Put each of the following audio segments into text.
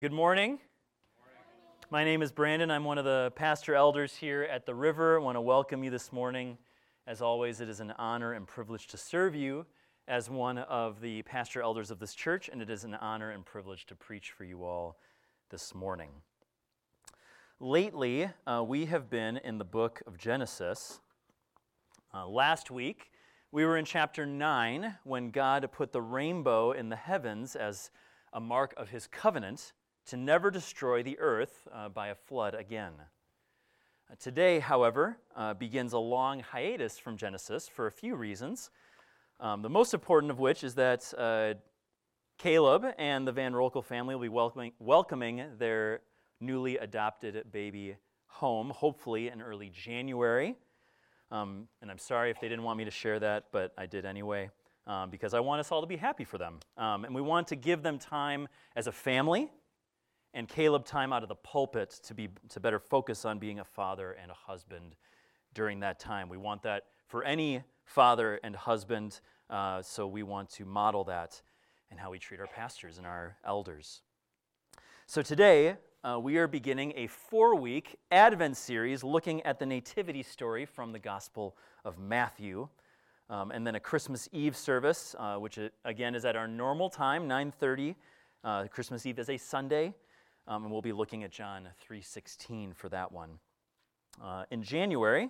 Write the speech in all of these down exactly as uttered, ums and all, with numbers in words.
Good morning. My name is Brandon. I'm one of the pastor elders here at the River. I want to welcome you this morning. As always, it is an honor and privilege to serve you as one of the pastor elders of this church, and it is an honor and privilege to preach for you all this morning. Lately, uh, we have been in the book of Genesis. Uh, last week, we were in chapter nine when God put the rainbow in the heavens as a mark of his covenant to never destroy the earth uh, by a flood again. Uh, today, however, uh, begins a long hiatus from Genesis for a few reasons. Um, the most important of which is that uh, Caleb and the Van Rolkel family will be welcoming, welcoming their newly adopted baby home, hopefully in early January. Um, and I'm sorry if they didn't want me to share that, but I did anyway, um, because I want us all to be happy for them. Um, and we want to give them time as a family, and Caleb time out of the pulpit to be to better focus on being a father and a husband during that time. We want that for any father and husband, uh, so we want to model that in how we treat our pastors and our elders. So today, uh, we are beginning a four-week Advent series looking at the nativity story from the Gospel of Matthew, um, and then a Christmas Eve service, uh, which again is at our normal time, nine thirty. Uh, Christmas Eve is a Sunday. Um, and we'll be looking at John three sixteen for that one. Uh, in January,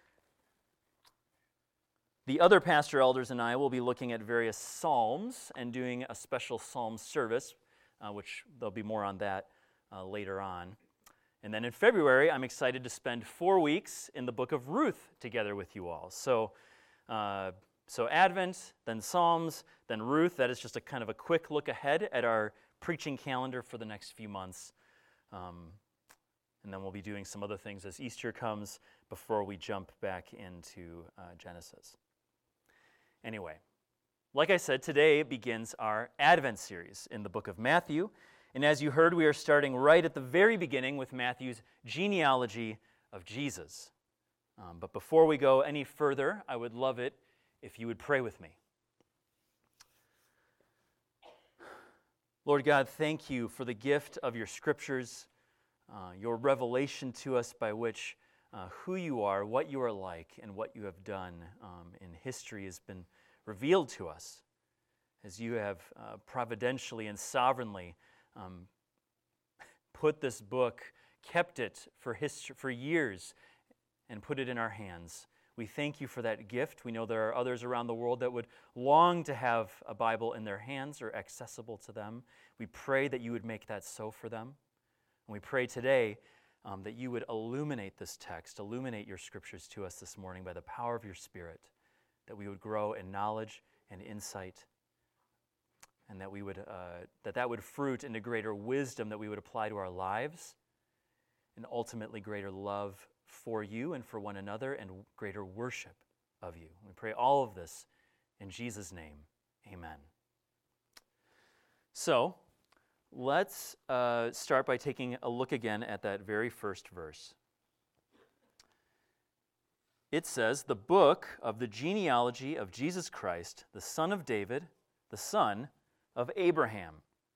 the other pastor elders and I will be looking at various psalms and doing a special psalm service, uh, which there'll be more on that uh, later on. And then in February, I'm excited to spend four weeks in the book of Ruth together with you all. So, uh, so Advent, then Psalms, then Ruth. That is just a kind of a quick look ahead at our preaching calendar for the next few months. Um, and then we'll be doing some other things as Easter comes before we jump back into uh, Genesis. Anyway, like I said, today begins our Advent series in the book of Matthew. And as you heard, we are starting right at the very beginning with Matthew's genealogy of Jesus. Um, but before we go any further, I would love it if you would pray with me. Lord God, thank you for the gift of your scriptures, uh, your revelation to us by which uh, who you are, what you are like, and what you have done um, in history has been revealed to us as you have uh, providentially and sovereignly um, put this book, kept it for history, for years, and put it in our hands. We thank you for that gift. We know there are others around the world that would long to have a Bible in their hands or accessible to them. We pray that you would make that so for them. And we pray today um, that you would illuminate this text, illuminate your scriptures to us this morning by the power of your Spirit, that we would grow in knowledge and insight, and that we would uh, that that would fruit into greater wisdom that we would apply to our lives, and ultimately greater love for you and for one another, and greater worship of you. We pray all of this in Jesus' name. Amen. So, let's uh, start by taking a look again at that very first verse. It says, "The book of the genealogy of Jesus Christ, the son of David, the son of Abraham."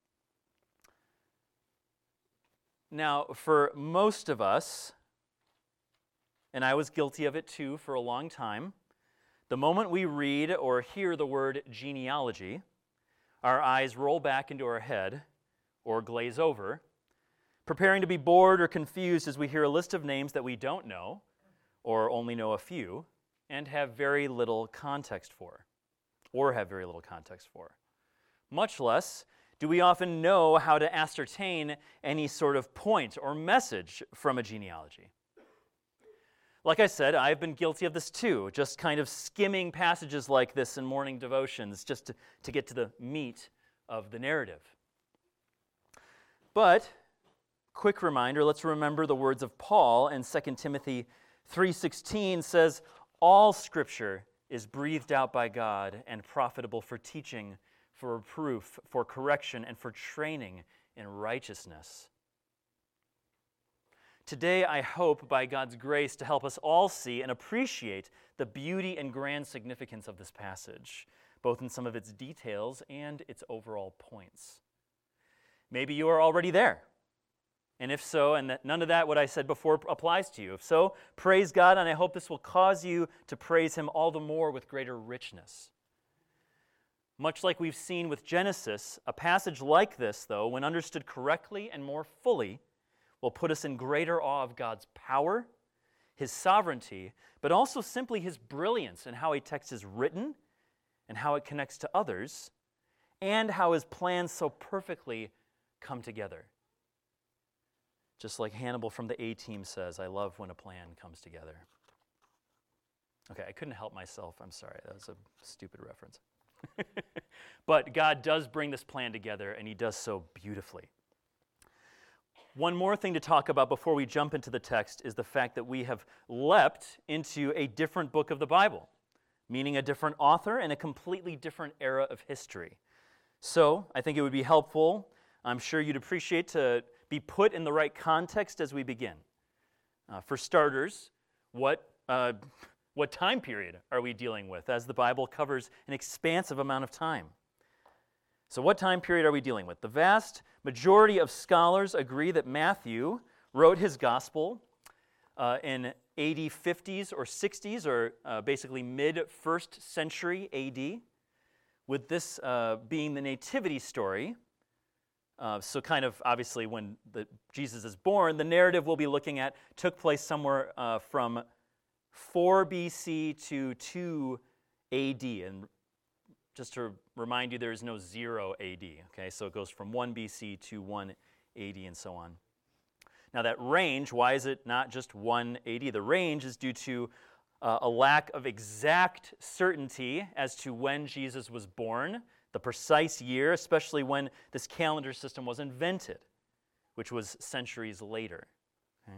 Now, for most of us, and I was guilty of it too for a long time, the moment we read or hear the word genealogy, our eyes roll back into our head or glaze over, preparing to be bored or confused as we hear a list of names that we don't know or only know a few and have very little context for, or have very little context for. Much less do we often know how to ascertain any sort of point or message from a genealogy. Like I said, I've been guilty of this too, just kind of skimming passages like this in morning devotions just to, to get to the meat of the narrative. But, quick reminder, let's remember the words of Paul in Second Timothy three sixteen says, "All Scripture is breathed out by God and profitable for teaching, for reproof, for correction, and for training in righteousness." Today, I hope, by God's grace, to help us all see and appreciate the beauty and grand significance of this passage, both in some of its details and its overall points. Maybe you are already there. And if so, and that none of that what I said before applies to you. If so, praise God, and I hope this will cause you to praise Him all the more with greater richness. Much like we've seen with Genesis, a passage like this, though, when understood correctly and more fully, will put us in greater awe of God's power, His sovereignty, but also simply His brilliance in how a text is written and how it connects to others, and how His plans so perfectly come together. Just like Hannibal from the A-Team says, I love when a plan comes together. Okay, I couldn't help myself. I'm sorry. That was a stupid reference. But God does bring this plan together, and He does so beautifully. One more thing to talk about before we jump into the text is the fact that we have leapt into a different book of the Bible, meaning a different author and a completely different era of history. So I think it would be helpful, I'm sure you'd appreciate, to be put in the right context as we begin. Uh, for starters, what uh, what time period are we dealing with, as the Bible covers an expansive amount of time? So what time period are we dealing with? The vast majority of scholars agree that Matthew wrote his gospel uh, in A D fifties or sixties, or uh, basically mid-first century A D, with this uh, being the nativity story. Uh, so kind of, obviously, when the, Jesus is born, the narrative we'll be looking at took place somewhere uh, from four B C to two A D. And just to remind you, there is no zero A D, okay? So it goes from one B C to one A D and so on. Now that range, why is it not just one A D? The range is due to uh, a lack of exact certainty as to when Jesus was born, the precise year, especially when this calendar system was invented, which was centuries later. Okay?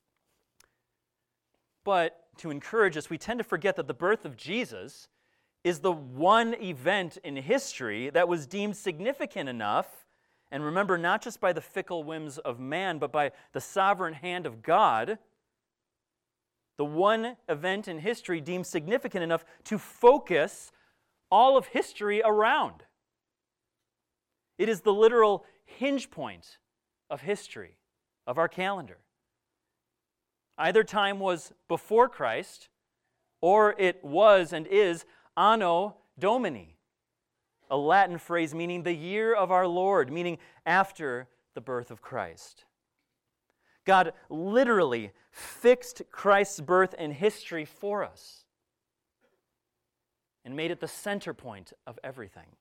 But to encourage us, we tend to forget that the birth of Jesus is the one event in history that was deemed significant enough, and remember, not just by the fickle whims of man, but by the sovereign hand of God, the one event in history deemed significant enough to focus all of history around. It is the literal hinge point of history, of our calendar. Either time was before Christ, or it was and is Anno Domini, a Latin phrase meaning the year of our Lord, meaning after the birth of Christ. God literally fixed Christ's birth in history for us and made it the center point of everything.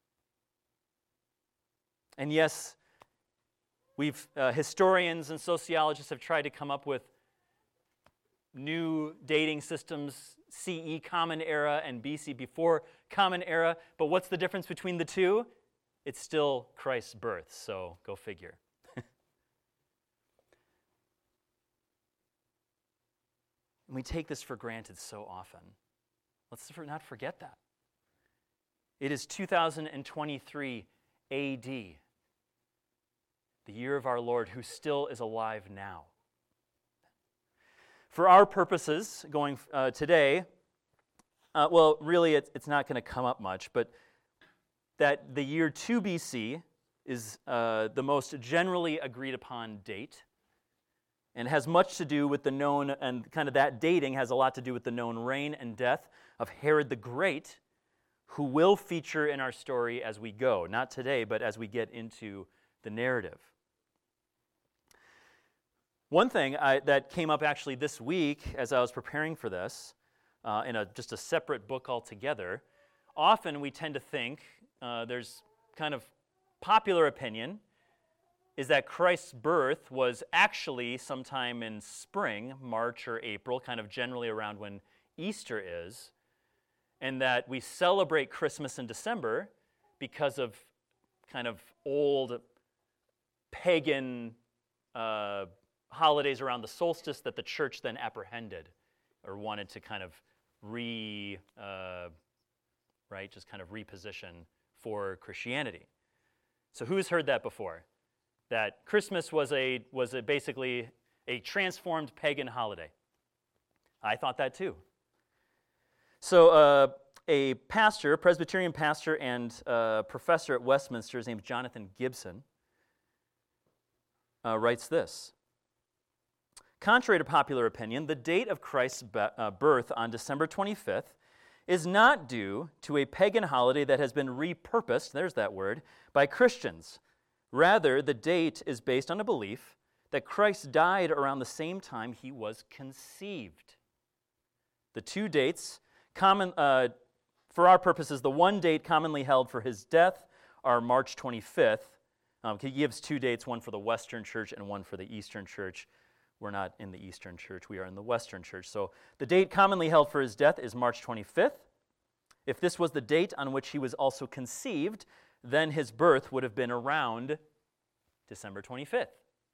And yes, we've uh, historians and sociologists have tried to come up with new dating systems, C E, Common Era, and B C, before Common Era. But what's the difference between the two? It's still Christ's birth, so go figure. And we take this for granted so often. Let's not forget that. It is two thousand twenty-three A D, the year of our Lord, who still is alive now. For our purposes, going uh, today, uh, well, really, it, it's not going to come up much, but that the year two B C is uh, the most generally agreed upon date, and has much to do with the known, and kind of that dating has a lot to do with the known reign and death of Herod the Great, who will feature in our story as we go. Not today, but as we get into the narrative. One thing I, that came up actually this week as I was preparing for this, uh, in a, just a separate book altogether, often we tend to think, uh, there's kind of popular opinion, is that Christ's birth was actually sometime in spring, March or April, kind of generally around when Easter is, and that we celebrate Christmas in December because of kind of old pagan uh, holidays around the solstice that the church then apprehended or wanted to kind of re, uh, right, just kind of reposition for Christianity. So who's heard that before? That Christmas was a was a basically a transformed pagan holiday. I thought that too. So uh, a pastor, Presbyterian pastor and uh, professor at Westminster, his name is Jonathan Gibson, uh, writes this. Contrary to popular opinion, the date of Christ's be- uh, birth on December twenty-fifth is not due to a pagan holiday that has been repurposed, there's that word, by Christians. Rather, the date is based on a belief that Christ died around the same time he was conceived. The two dates, common uh, for our purposes, the one date commonly held for his death are March twenty-fifth. Um, he gives two dates, one for the Western Church and one for the Eastern Church. We're not in the Eastern Church, we are in the Western Church. So the date commonly held for his death is March twenty-fifth. If this was the date on which he was also conceived, then his birth would have been around December twenty-fifth.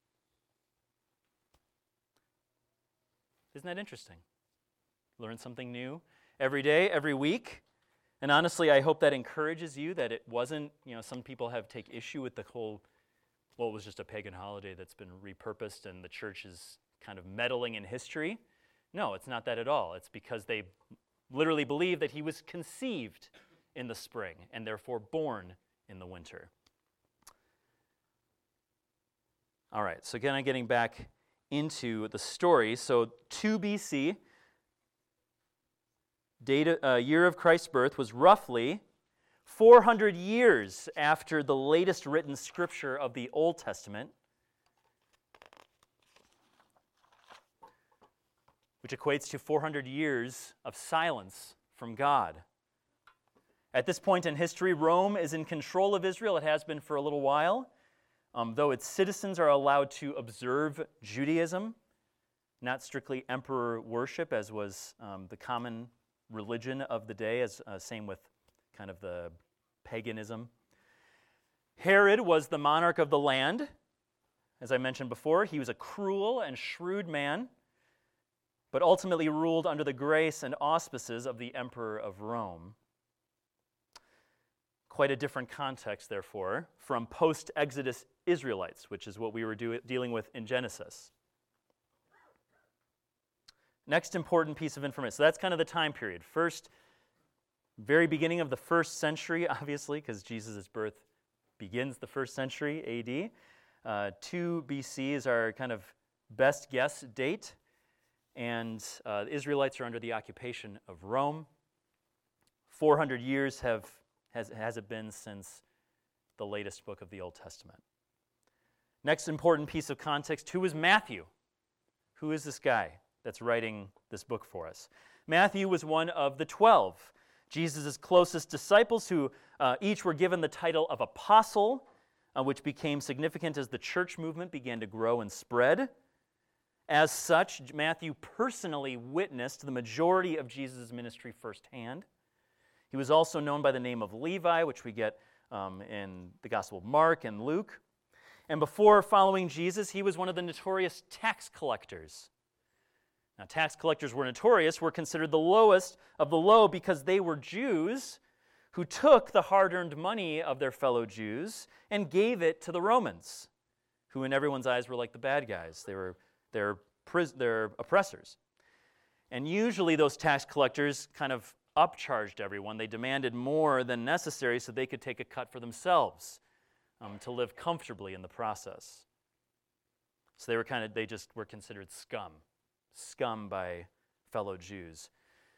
Isn't that interesting? Learn something new every day, every week. And honestly, I hope that encourages you that it wasn't, you know, some people have take issue with the whole, well, it was just a pagan holiday that's been repurposed and the church is kind of meddling in history. No, it's not that at all. It's because they literally believe that he was conceived in the spring and therefore born in the winter. All right, so again, I'm getting back into the story. So two B C, date, uh, year of Christ's birth, was roughly four hundred years after the latest written scripture of the Old Testament, which equates to four hundred years of silence from God. At this point in history, Rome is in control of Israel. It has been for a little while, um, though its citizens are allowed to observe Judaism, not strictly emperor worship, as was um, the common religion of the day, as uh, same with kind of the paganism. Herod was the monarch of the land. As I mentioned before, he was a cruel and shrewd man, but ultimately ruled under the grace and auspices of the emperor of Rome. Quite a different context, therefore, from post-Exodus Israelites, which is what we were do- dealing with in Genesis. Next important piece of information. So that's kind of the time period. First, very beginning of the first century, obviously, because Jesus' birth begins the first century A D. Uh, two B C is our kind of best guess date. And uh, the Israelites are under the occupation of Rome. four hundred years have has, has it been since the latest book of the Old Testament. Next important piece of context, who is Matthew? Who is this guy that's writing this book for us? Matthew was one of the twelve, Jesus' closest disciples, who uh, each were given the title of apostle, uh, which became significant as the church movement began to grow and spread. As such, Matthew personally witnessed the majority of Jesus' ministry firsthand. He was also known by the name of Levi, which we get um, in the Gospel of Mark and Luke. And before following Jesus, he was one of the notorious tax collectors. Now, tax collectors were notorious, were considered the lowest of the low because they were Jews who took the hard-earned money of their fellow Jews and gave it to the Romans, who in everyone's eyes were like the bad guys. They were their, pris- their oppressors. And usually those tax collectors kind of upcharged everyone. They demanded more than necessary so they could take a cut for themselves um, to live comfortably in the process. So they were kind of, they just were considered scum. Scum by fellow Jews.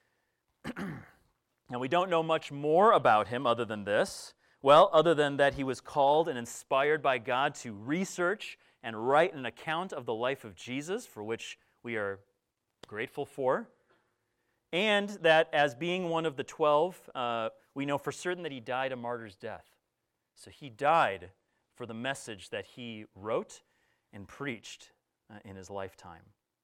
Now, we don't know much more about him other than this. Well, other than that he was called and inspired by God to research and write an account of the life of Jesus, for which we are grateful for. And that as being one of the twelve, uh, we know for certain that he died a martyr's death. So he died for the message that he wrote and preached uh, in his lifetime.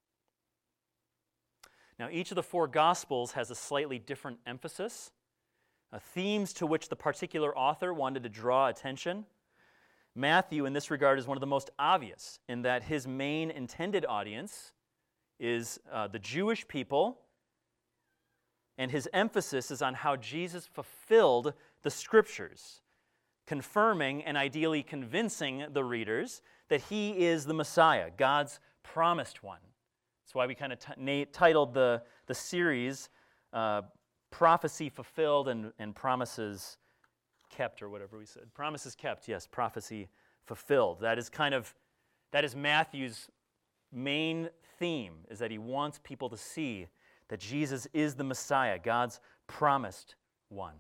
Now, each of the four Gospels has a slightly different emphasis, uh, themes to which the particular author wanted to draw attention. Matthew, in this regard, is one of the most obvious in that his main intended audience is uh, the Jewish people, and his emphasis is on how Jesus fulfilled the Scriptures, confirming and ideally convincing the readers that he is the Messiah, God's promised one. That's why we kind of t- na- titled the, the series uh, Prophecy Fulfilled and, and Promises Kept, or whatever we said. Promises Kept, yes, Prophecy Fulfilled. That is kind of, That is Matthew's main theme, is that he wants people to see that Jesus is the Messiah, God's promised one.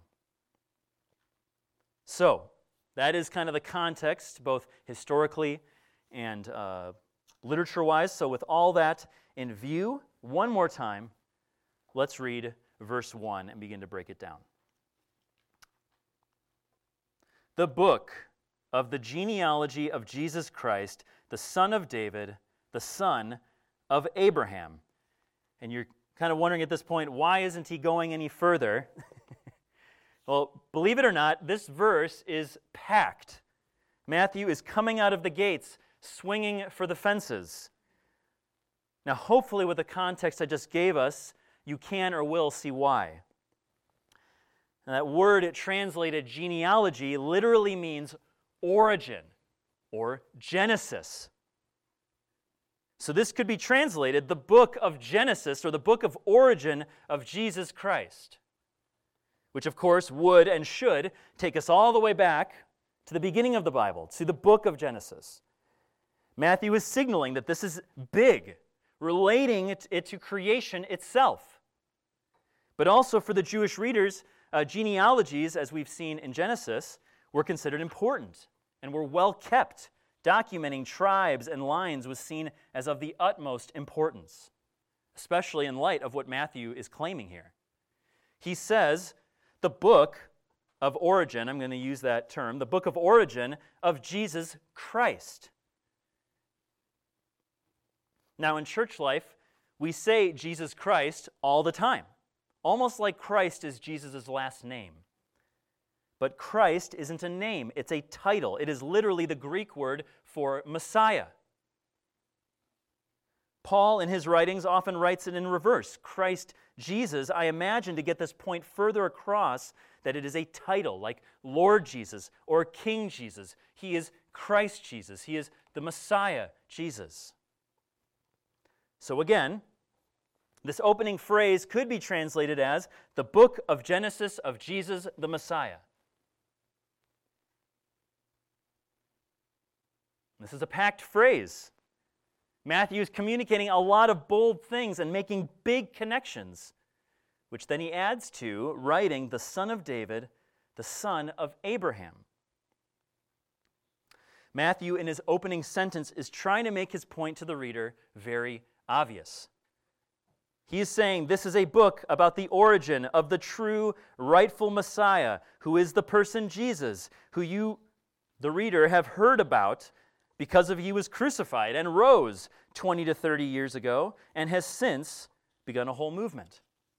So, that is kind of the context, both historically and uh, literature-wise. So with all that in view, one more time, let's read verse one and begin to break it down. The book of the genealogy of Jesus Christ, the son of David, the son of Abraham. And you're kind of wondering at this point, why isn't he going any further? Well, believe it or not, this verse is packed. Matthew is coming out of the gates, swinging for the fences. Now, hopefully with the context I just gave us, you can or will see why. Now, that word, it translated genealogy, literally means origin or Genesis. So this could be translated the book of Genesis or the book of origin of Jesus Christ, which of course would and should take us all the way back to the beginning of the Bible, to the book of Genesis. Matthew is signaling that this is big, relating it to creation itself. But also for the Jewish readers, uh, genealogies, as we've seen in Genesis, were considered important and were well kept. Documenting tribes and lines was seen as of the utmost importance, especially in light of what Matthew is claiming here. He says, the book of origin, I'm going to use that term, the book of origin of Jesus Christ. Now, in church life, we say Jesus Christ all the time, almost like Christ is Jesus' last name. But Christ isn't a name, it's a title. It is literally the Greek word for Messiah. Paul, in his writings, often writes it in reverse. Christ Jesus, I imagine, to get this point further across, that it is a title, like Lord Jesus or King Jesus. He is Christ Jesus. He is the Messiah Jesus. So again, this opening phrase could be translated as the book of Genesis of Jesus the Messiah. This is a packed phrase. Matthew is communicating a lot of bold things and making big connections, which then he adds to writing the son of David, the son of Abraham. Matthew, in his opening sentence, is trying to make his point to the reader very obvious. He is saying this is a book about the origin of the true, rightful Messiah, who is the person Jesus, who you, the reader, have heard about because of he was crucified and rose twenty to thirty years ago and has since begun a whole movement.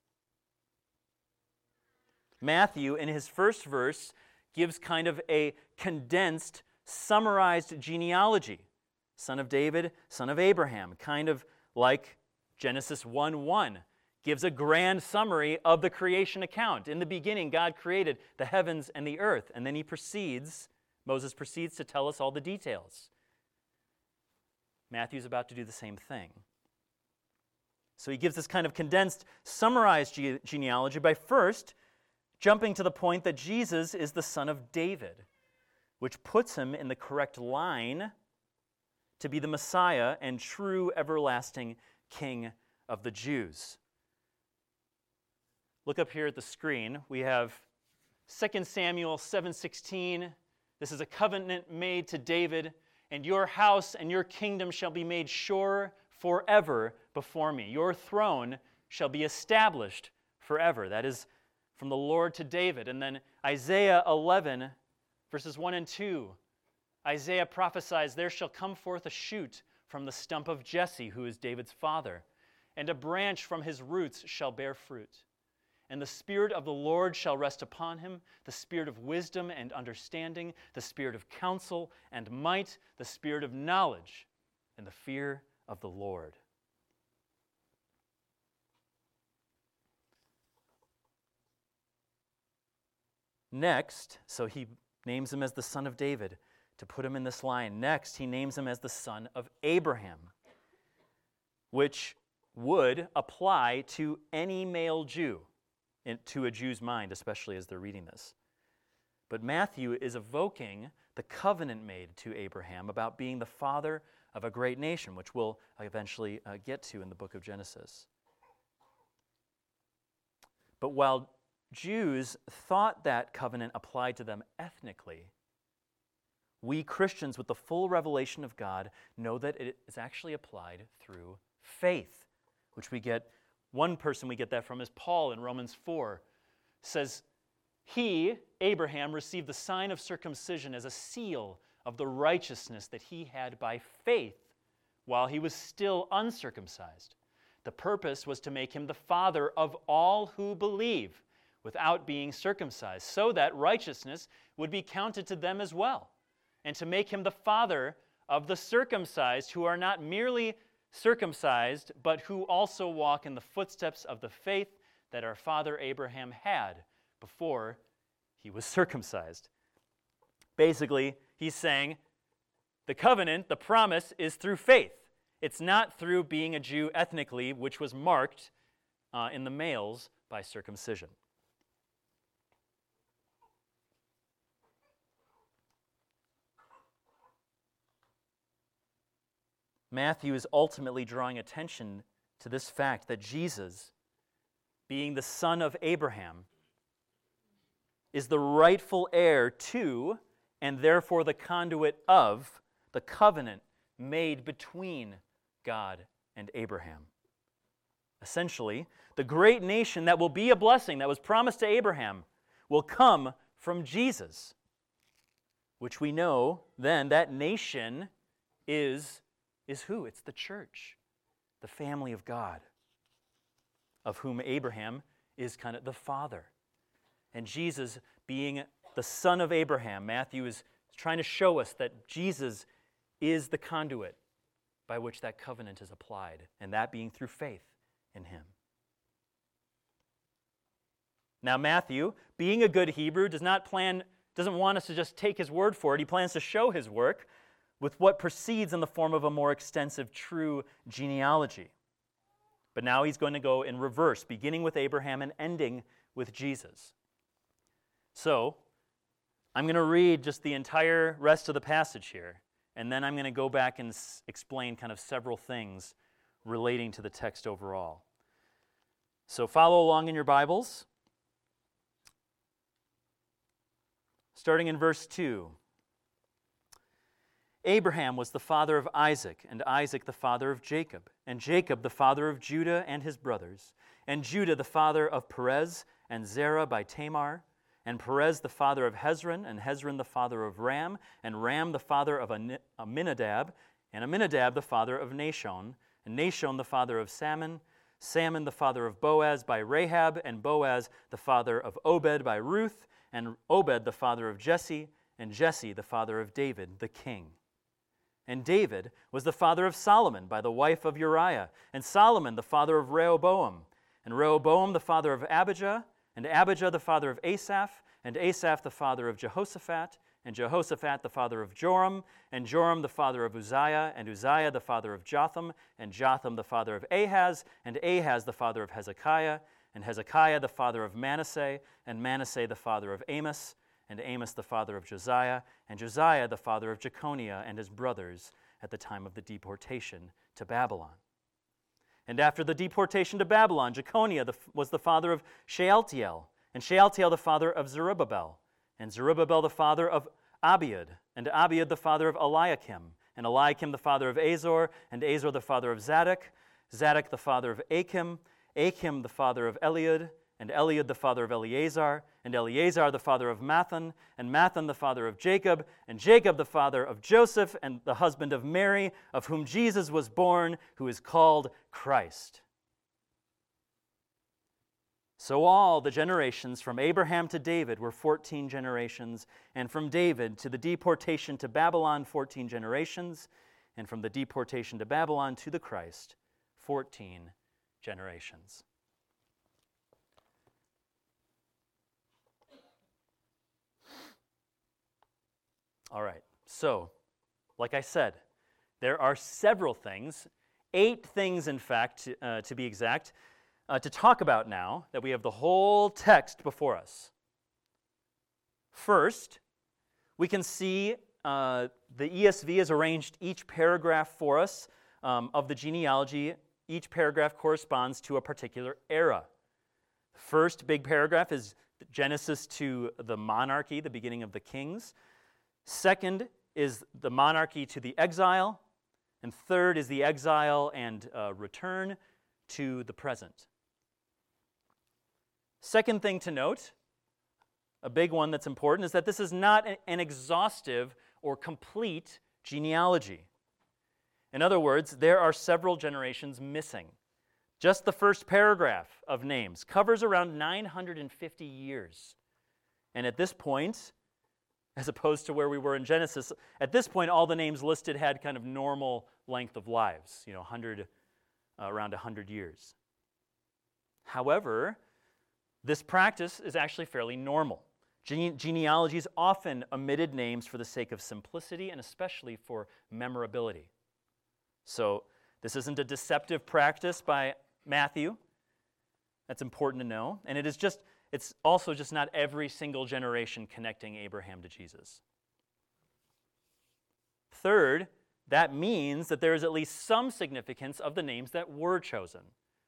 Matthew, in his first verse, gives kind of a condensed, summarized genealogy. Son of David, son of Abraham, kind of like Genesis one one gives a grand summary of the creation account. In the beginning, God created the heavens and the earth, and then he proceeds, Moses proceeds to tell us all the details. Matthew's about to do the same thing. So he gives this kind of condensed, summarized ge- genealogy by first jumping to the point that Jesus is the son of David, which puts him in the correct line to be the Messiah and true everlasting King of the Jews. Look up here at the screen. We have Second Samuel seven sixteen. This is a covenant made to David, and your house and your kingdom shall be made sure forever before me. Your throne shall be established forever. That is from the Lord to David. And then Isaiah eleven, verses one and two. Isaiah prophesies, there shall come forth a shoot from the stump of Jesse, who is David's father, and a branch from his roots shall bear fruit. And the Spirit of the Lord shall rest upon him, the Spirit of wisdom and understanding, the Spirit of counsel and might, the Spirit of knowledge and the fear of the Lord. Next, so he names him as the son of David to put him in this line. Next, he names him as the son of Abraham, which would apply to any male Jew, to a Jew's mind, especially as they're reading this. But Matthew is evoking the covenant made to Abraham about being the father of a great nation, which we'll eventually uh, get to in the book of Genesis. But while Jews thought that covenant applied to them ethnically, we Christians with the full revelation of God know that it is actually applied through faith, which we get, one person we get that from is Paul in Romans four, says, he, Abraham, received the sign of circumcision as a seal of the righteousness that he had by faith while he was still uncircumcised. The purpose was to make him the father of all who believe without being circumcised, so that righteousness would be counted to them as well, and to make him the father of the circumcised who are not merely circumcised, but who also walk in the footsteps of the faith that our father Abraham had before he was circumcised. Basically, he's saying the covenant, the promise, is through faith. It's not through being a Jew ethnically, which was marked uh, in the males by circumcision. Matthew is ultimately drawing attention to this fact that Jesus, being the son of Abraham, is the rightful heir to, and therefore the conduit of, the covenant made between God and Abraham. Essentially, the great nation that will be a blessing that was promised to Abraham will come from Jesus, which we know then that nation is is who? It's the church, the family of God, of whom Abraham is kind of the father. And Jesus, being the son of Abraham, Matthew is trying to show us that Jesus is the conduit by which that covenant is applied, and that being through faith in him. Now, Matthew, being a good Hebrew, does not plan, doesn't want us to just take his word for it. He plans to show his work with what proceeds in the form of a more extensive, true genealogy. But now he's going to go in reverse, beginning with Abraham and ending with Jesus. So, I'm going to read just the entire rest of the passage here, and then I'm going to go back and s- explain kind of several things relating to the text overall. So follow along in your Bibles. Starting in verse two. Abraham was the father of Isaac, and Isaac the father of Jacob, and Jacob the father of Judah and his brothers, and Judah the father of Perez and Zerah by Tamar, and Perez the father of Hezron, and Hezron the father of Ram, and Ram the father of Amminadab, and Amminadab the father of Nahshon, and Nahshon the father of Salmon, Salmon the father of Boaz by Rahab, and Boaz the father of Obed by Ruth, and Obed the father of Jesse, and Jesse the father of David the king. And David was the father of Solomon by the wife of Uriah, and Solomon the father of Rehoboam, and Rehoboam the father of Abijah, and Abijah the father of Asaph, and Asaph the father of Jehoshaphat, and Jehoshaphat the father of Joram, and Joram the father of Uzziah, and Uzziah the father of Jotham, and Jotham the father of Ahaz, and Ahaz the father of Hezekiah, and Hezekiah the father of Manasseh, and Manasseh the father of Amos, and Amos the father of Josiah, and Josiah the father of Jeconiah and his brothers at the time of the deportation to Babylon. And after the deportation to Babylon, Jeconiah the, was the father of Shealtiel, and Shealtiel the father of Zerubbabel, and Zerubbabel the father of Abiud, and Abiud the father of Eliakim, and Eliakim the father of Azor, and Azor the father of Zadok, Zadok the father of Achim, Achim the father of Eliud, and Eliud the father of Eleazar, and Eleazar the father of Mathan, and Mathan the father of Jacob, and Jacob the father of Joseph, and the husband of Mary, of whom Jesus was born, who is called Christ. So all the generations from Abraham to David were fourteen generations, and from David to the deportation to Babylon, fourteen generations, and from the deportation to Babylon to the Christ, fourteen generations. All right, so, like I said, there are several things, eight things in fact, uh, to be exact, uh, to talk about now that we have the whole text before us. First, we can see uh, the E S V has arranged each paragraph for us um, of the genealogy. Each paragraph corresponds to a particular era. The first big paragraph is Genesis to the monarchy, the beginning of the kings. Second is the monarchy to the exile. And third is the exile and uh, return to the present. Second thing to note, a big one that's important, is that this is not an exhaustive or complete genealogy. In other words, there are several generations missing. Just the first paragraph of names covers around nine hundred fifty years. And at this point, as opposed to where we were in Genesis, at this point all the names listed had kind of normal length of lives, you know, one hundred, uh, around one hundred years. However, this practice is actually fairly normal. Gene- genealogies often omitted names for the sake of simplicity and especially for memorability. So this isn't a deceptive practice by Matthew. That's important to know. And it is just, it's also just not every single generation connecting Abraham to Jesus. Third, that means that there is at least some significance of the names that were chosen.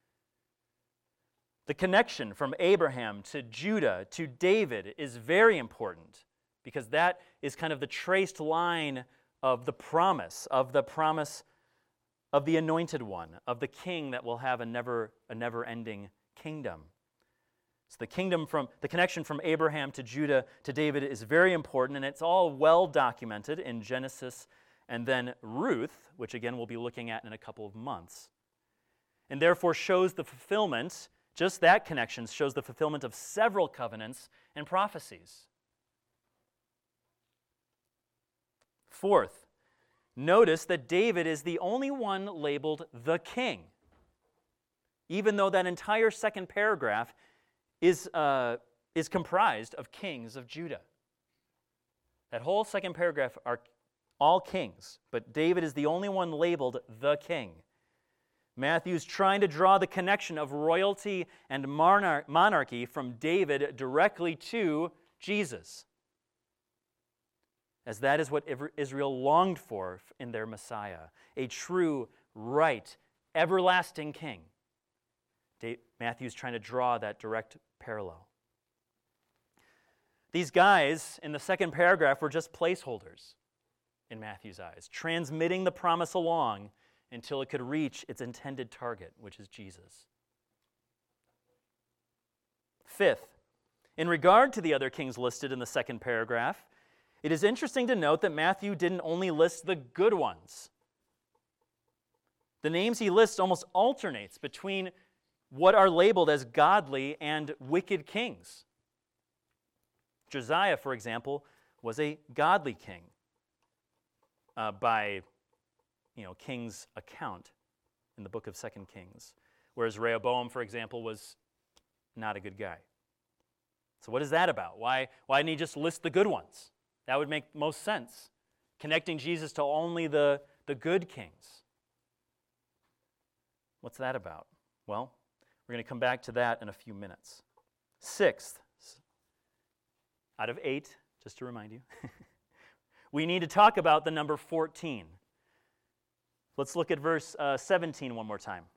The connection from Abraham to Judah to David is very important because that is kind of the traced line of the promise, of the promise of the anointed one, of the king that will have a never a never-ending kingdom. So the kingdom from the connection from Abraham to Judah to David is very important, and it's all well documented in Genesis and then Ruth, which again we'll be looking at in a couple of months. And therefore shows the fulfillment, just that connection shows the fulfillment of several covenants and prophecies. Fourth, notice that David is the only one labeled the king, even though that entire second paragraph is, uh, is comprised of kings of Judah. That whole second paragraph are all kings, but David is the only one labeled the king. Matthew's trying to draw the connection of royalty and monarch- monarchy from David directly to Jesus, as that is what Israel longed for in their Messiah, a true, right, everlasting king. Matthew's trying to draw that direct parallel. These guys in the second paragraph were just placeholders in Matthew's eyes, transmitting the promise along until it could reach its intended target, which is Jesus. Fifth, in regard to the other kings listed in the second paragraph, it is interesting to note that Matthew didn't only list the good ones. The names he lists almost alternates between what are labeled as godly and wicked kings. Josiah, for example, was a godly king uh, by you know, King's account in the book of Second Kings, whereas Rehoboam, for example, was not a good guy. So what is that about? Why, why didn't he just list the good ones? That would make most sense, connecting Jesus to only the, the good kings. What's that about? Well, we're going to come back to that in a few minutes. Sixth, out of eight, just to remind you, we need to talk about the number fourteen. Let's look at verse uh, seventeen one more time.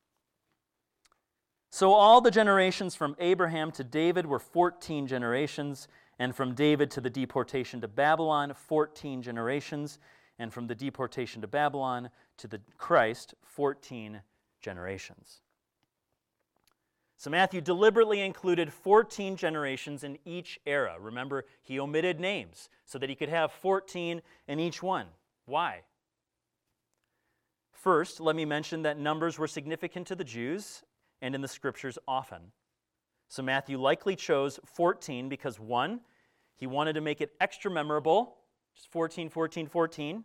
So all the generations from Abraham to David were fourteen generations, and from David to the deportation to Babylon, fourteen generations, and from the deportation to Babylon to the Christ, fourteen generations. So Matthew deliberately included fourteen generations in each era. Remember, he omitted names so that he could have fourteen in each one. Why? First, let me mention that numbers were significant to the Jews and in the Scriptures often. So Matthew likely chose fourteen because, one, he wanted to make it extra memorable, just fourteen, fourteen, fourteen.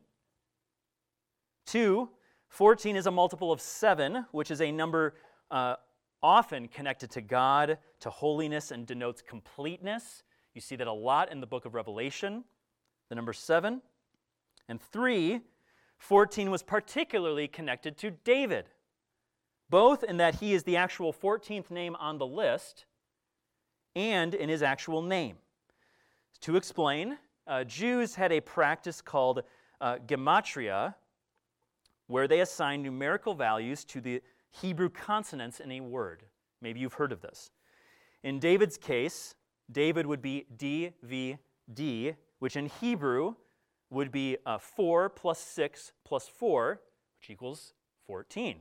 Two, fourteen is a multiple of seven, which is a number uh, often connected to God, to holiness, and denotes completeness. You see that a lot in the book of Revelation, the number seven. And three, fourteen was particularly connected to David, both in that he is the actual fourteenth name on the list and in his actual name. To explain, uh, Jews had a practice called uh, gematria, where they assign numerical values to the Hebrew consonants in a word. Maybe you've heard of this. In David's case, David would be D V D, which in Hebrew would be uh, four plus six plus four, which equals fourteen.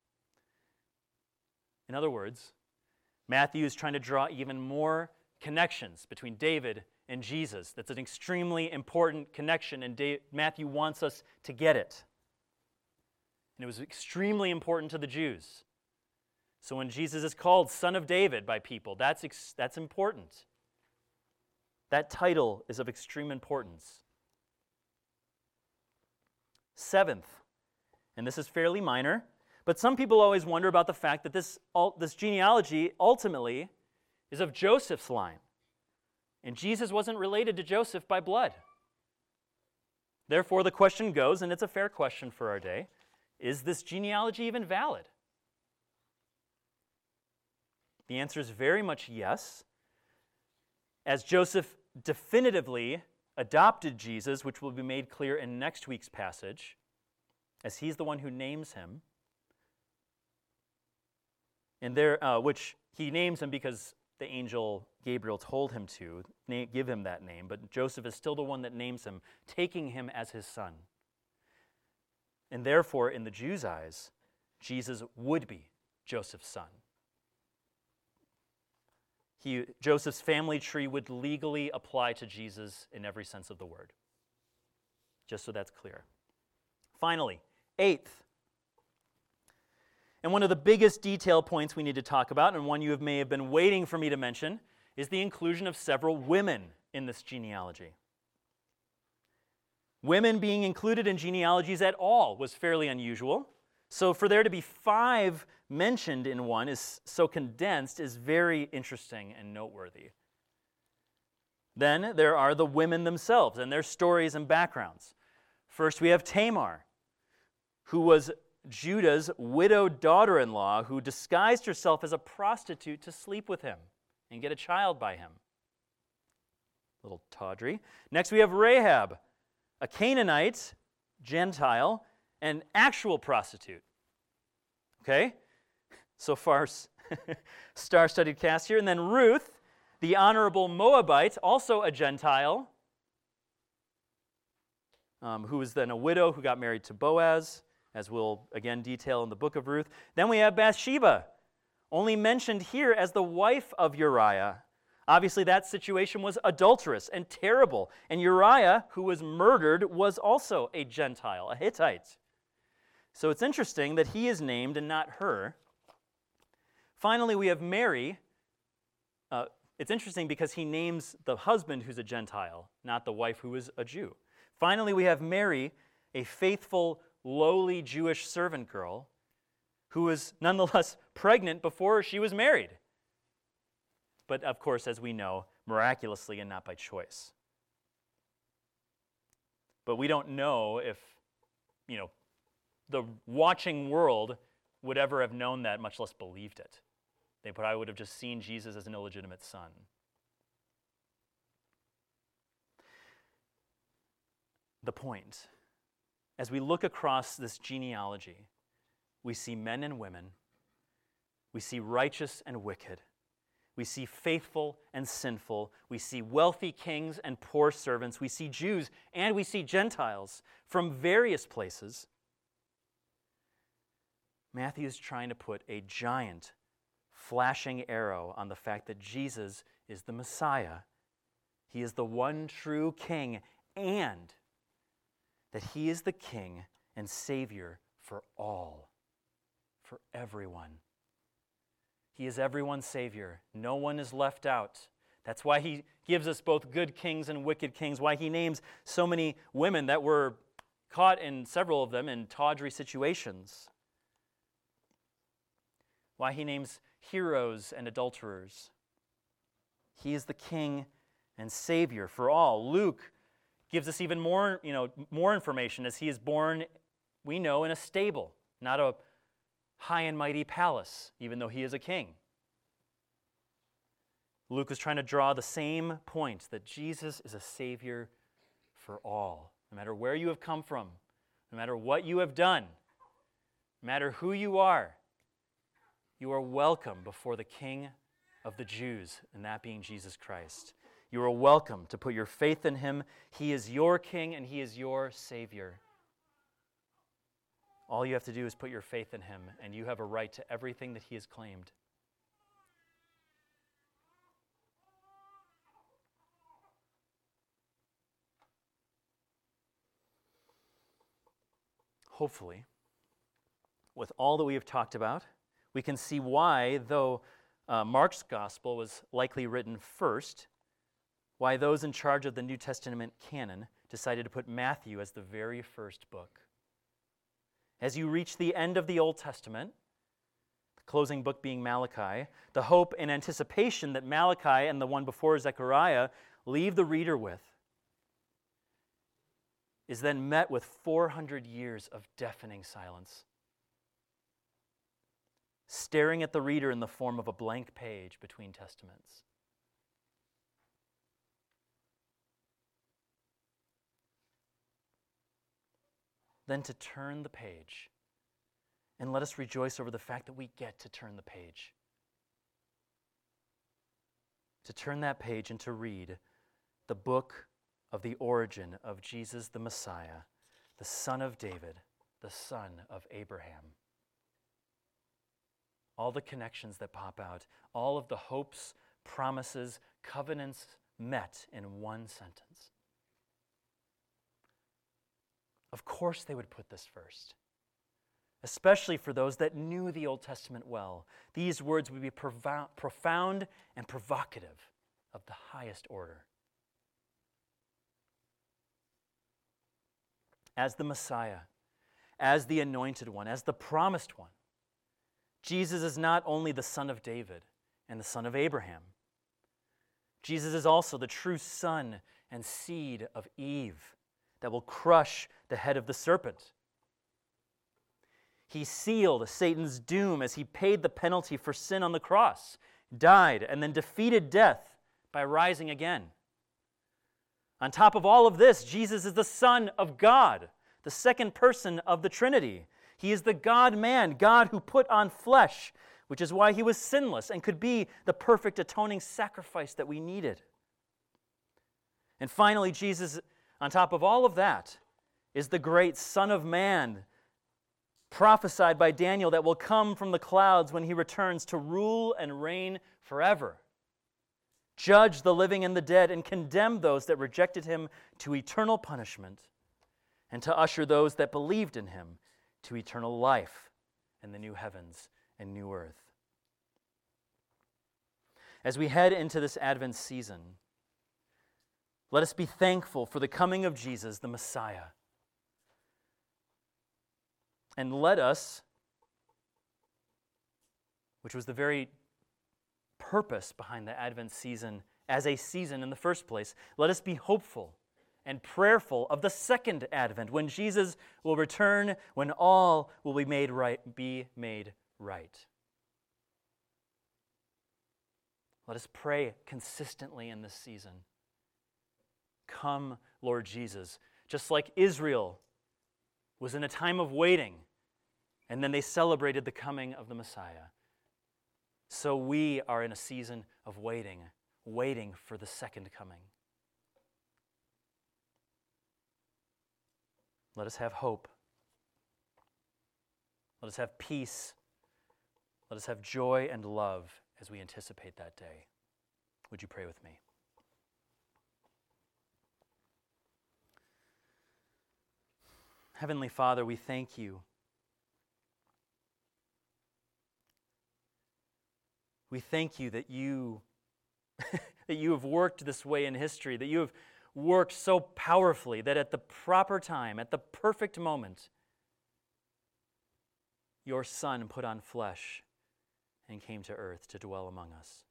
In other words, Matthew is trying to draw even more connections between David and Jesus. That's an extremely important connection, and Da- Matthew wants us to get it. And it was extremely important to the Jews. So when Jesus is called Son of David by people, that's, ex- that's important. That title is of extreme importance. Seventh, and this is fairly minor, but some people always wonder about the fact that this, this genealogy ultimately is of Joseph's line. And Jesus wasn't related to Joseph by blood. Therefore, the question goes, and it's a fair question for our day, is this genealogy even valid? The answer is very much yes. As Joseph definitively adopted Jesus, which will be made clear in next week's passage, as he's the one who names him, and there, uh, which he names him because the angel Gabriel told him to na- give him that name, but Joseph is still the one that names him, taking him as his son. And therefore, in the Jews' eyes, Jesus would be Joseph's son. He, Joseph's family tree would legally apply to Jesus in every sense of the word. Just so that's clear. Finally, eighth, and one of the biggest detail points we need to talk about, and one you have, may have been waiting for me to mention, is the inclusion of several women in this genealogy. Women being included in genealogies at all was fairly unusual. So for there to be five mentioned in one is so condensed is very interesting and noteworthy. Then there are the women themselves and their stories and backgrounds. First we have Tamar, who was Judah's widowed daughter-in-law who disguised herself as a prostitute to sleep with him and get a child by him. Little tawdry. Next we have Rahab, a Canaanite, Gentile, an actual prostitute. Okay? So far, star-studded cast here. And then Ruth, the honorable Moabite, also a Gentile, um, who was then a widow who got married to Boaz, as we'll again detail in the book of Ruth. Then we have Bathsheba, only mentioned here as the wife of Uriah. Obviously, that situation was adulterous and terrible. And Uriah, who was murdered, was also a Gentile, a Hittite. So it's interesting that he is named and not her. Finally, we have Mary. Uh, it's interesting because he names the husband who's a Gentile, not the wife who is a Jew. Finally, we have Mary, a faithful, lowly Jewish servant girl who was nonetheless pregnant before she was married. But of course, as we know, miraculously and not by choice. But we don't know if, you know, the watching world would ever have known that, much less believed it. They probably would have just seen Jesus as an illegitimate son. The point, as we look across this genealogy, we see men and women, we see righteous and wicked, we see faithful and sinful, we see wealthy kings and poor servants, we see Jews and we see Gentiles from various places. Matthew is trying to put a giant flashing arrow on the fact that Jesus is the Messiah. He is the one true king, and that he is the king and savior for all, for everyone. He is everyone's savior. No one is left out. That's why he gives us both good kings and wicked kings, why he names so many women that were caught in several of them in tawdry situations. Why he names heroes and adulterers. He is the king and savior for all. Luke gives us even more, you know, more information as he is born, we know, in a stable, not a high and mighty palace, even though he is a king. Luke is trying to draw the same point, that Jesus is a savior for all. no matter where you have come from, no matter what you have done, no matter who you are, you are welcome before the King of the Jews, and that being Jesus Christ. You are welcome to put your faith in him. He is your King and he is your Savior. All you have to do is put your faith in him, and you have a right to everything that he has claimed. Hopefully, with all that we have talked about, we can see why, though uh, Mark's gospel was likely written first, why those in charge of the New Testament canon decided to put Matthew as the very first book. As you reach the end of the Old Testament, the closing book being Malachi, the hope and anticipation that Malachi and the one before Zechariah leave the reader with is then met with four hundred years of deafening silence, staring at the reader in the form of a blank page between testaments. Then to turn the page, and let us rejoice over the fact that we get to turn the page. To turn that page and to read the book of the origin of Jesus the Messiah, the son of David, the son of Abraham. All the connections that pop out, all of the hopes, promises, covenants met in one sentence. Of course they would put this first, especially for those that knew the Old Testament well. These words would be provo- profound and provocative of the highest order. As the Messiah, as the anointed one, as the promised one, Jesus is not only the son of David and the son of Abraham. Jesus is also the true son and seed of Eve that will crush the head of the serpent. He sealed Satan's doom as he paid the penalty for sin on the cross, died, and then defeated death by rising again. On top of all of this, Jesus is the Son of God, the second person of the Trinity. He is the God-man, God who put on flesh, which is why he was sinless and could be the perfect atoning sacrifice that we needed. And finally, Jesus, on top of all of that, is the great Son of Man, prophesied by Daniel, that will come from the clouds when he returns to rule and reign forever, judge the living and the dead, and condemn those that rejected him to eternal punishment, and to usher those that believed in him to eternal life in the new heavens and new earth. As we head into this Advent season, let us be thankful for the coming of Jesus, the Messiah. And let us, which was the very purpose behind the Advent season as a season in the first place, let us be hopeful and prayerful of the second Advent, when Jesus will return, when all will be made right, be made right. Let us pray consistently in this season. Come, Lord Jesus. Just like Israel was in a time of waiting, and then they celebrated the coming of the Messiah, so we are in a season of waiting, waiting for the second coming. Let us have hope. Let us have peace. Let us have joy and love as we anticipate that day. Would you pray with me? Heavenly Father, we thank you. We thank you that you that you have worked this way in history, that you have worked so powerfully that at the proper time, at the perfect moment, your Son put on flesh and came to earth to dwell among us.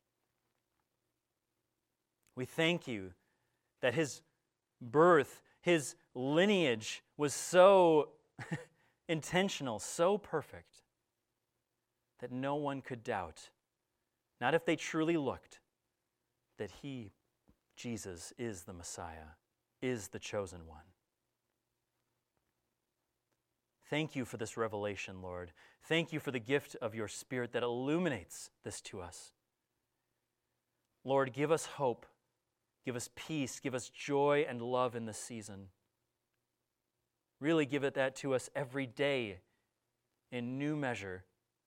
We thank you that his birth, his lineage was so intentional, so perfect, that no one could doubt, not if they truly looked, that he, Jesus, is the Messiah, is the chosen one. Thank you for this revelation, Lord. Thank you for the gift of your Spirit that illuminates this to us. Lord, give us hope, give us peace, give us joy and love in this season. Really give it that to us every day in new measure.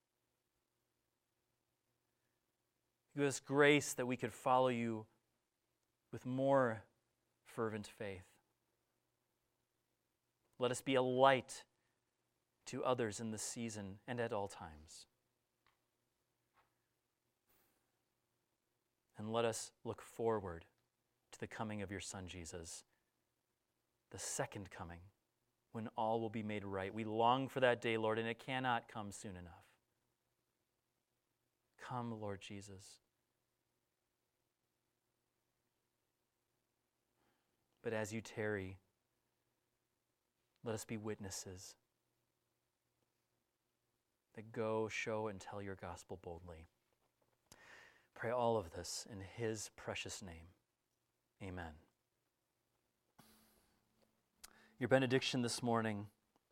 Give us grace that we could follow you with more fervent faith. Let us be a light to others in this season and at all times. And let us look forward to the coming of your Son, Jesus, the second coming, when all will be made right. We long for that day, Lord, and it cannot come soon enough. Come, Lord Jesus. But as you tarry, let us be witnesses that go, show, and tell your gospel boldly. Pray all of this in his precious name. Amen. Your benediction this morning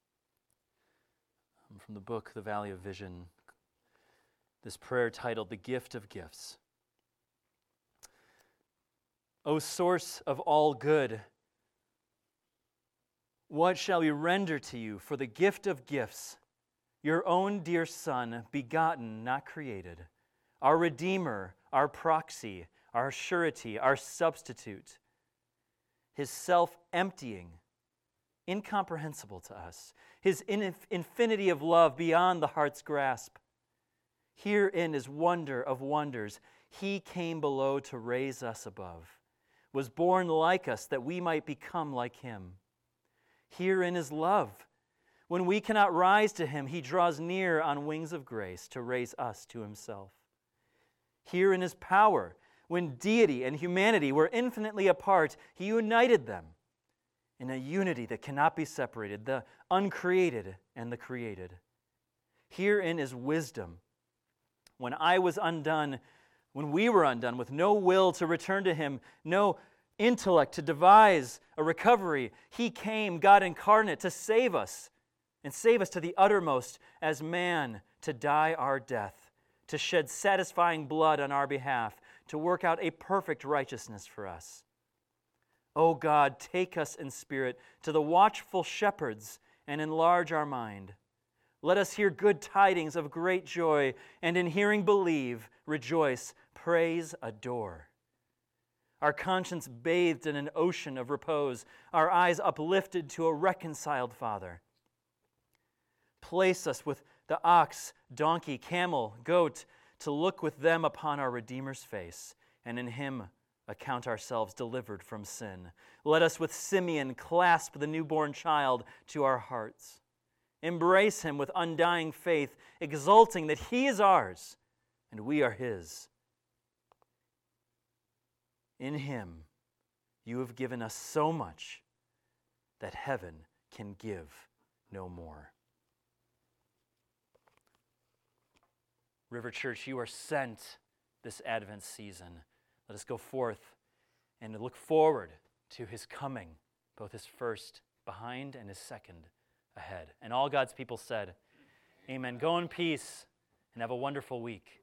from the book, The Valley of Vision, this prayer titled, The Gift of Gifts. O source of all good, what shall we render to you for the gift of gifts, your own dear Son, begotten, not created, our Redeemer, our proxy, our surety, our substitute, his self-emptying, incomprehensible to us, his inf- infinity of love beyond the heart's grasp. Herein is wonder of wonders. He came below to raise us above, was born like us that we might become like him. Herein is love. When we cannot rise to him, he draws near on wings of grace to raise us to himself. Herein is power. When deity and humanity were infinitely apart, he united them in a unity that cannot be separated, the uncreated and the created. Herein is wisdom. When I was undone, when we were undone, with no will to return to him, no intellect to devise a recovery, he came, God incarnate, to save us, and save us to the uttermost as man, to die our death, to shed satisfying blood on our behalf, to work out a perfect righteousness for us. O God, take us in spirit to the watchful shepherds and enlarge our mind. Let us hear good tidings of great joy, and in hearing believe, rejoice, praise, adore. Our conscience bathed in an ocean of repose, our eyes uplifted to a reconciled Father. Place us with the ox, donkey, camel, goat, to look with them upon our Redeemer's face, and in him account ourselves delivered from sin. Let us with Simeon clasp the newborn child to our hearts. Embrace him with undying faith, exulting that he is ours and we are his. In him you have given us so much that heaven can give no more. River Church, you are sent this Advent season. Let us go forth and look forward to his coming, both his first behind and his second ahead. And all God's people said, amen. Go in peace and have a wonderful week.